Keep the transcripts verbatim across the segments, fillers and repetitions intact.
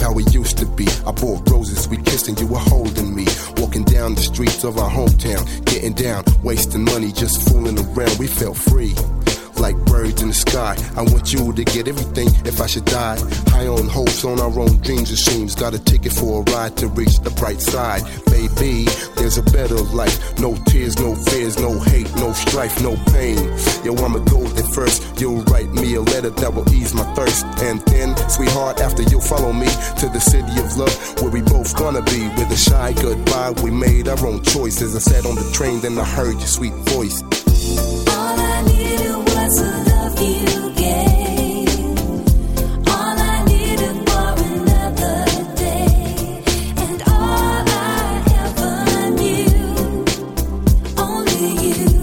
how we used to be. I bought roses, we kissed and you were holding me. Walking down the streets of our hometown, getting down, wasting money, just fooling around. We felt free, like birds in the sky. I want you to get everything if I should die. High on hopes, on our own dreams and dreams. Got a ticket for a ride to reach the bright side. Baby, there's a better life. No tears, no fears, no hate, no strife, no pain. Yo, I'ma go there first. You'll write me a letter that will ease my thirst. And then, sweetheart, after you'll follow me to the city of love, where we both gonna be. With a shy goodbye, we made our own choice. As I sat on the train, then I heard your sweet voice. All I needed was a love you gave. All I needed for another day. And all I ever knew, only you.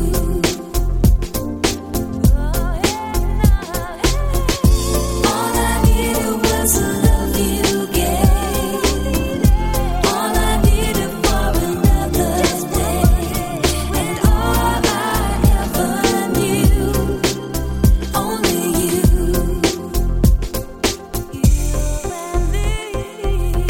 All I needed was a love you gave. All I needed for another day. And all I ever knew, only you. You and me.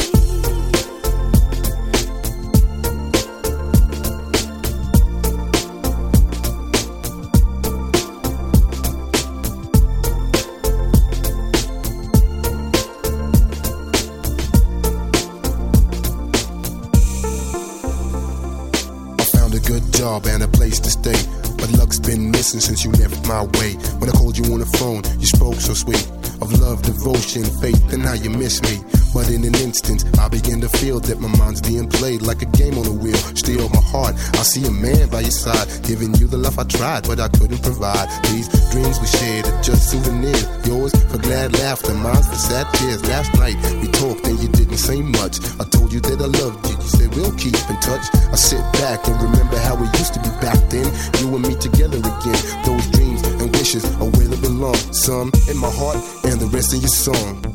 I found a good job and a place to stay, but luck's been missing since you left my way. When I called you on the phone, you spoke so sweet of love, devotion, faith, and how you miss me. But in an instant, I begin to feel that my mind's being played like a game on a wheel. Steal my heart, I see a man by your side, giving you the love I tried, but I couldn't provide. These dreams we shared are just souvenirs. Yours for glad laughter, mine for sad tears. Last night we talked and you didn't say much. I told you that I loved you, you said we'll keep in touch. I sit back and remember how we used to be back then. You and me together again. Those dreams and wishes are where they belong. Some in my heart and the rest in your song.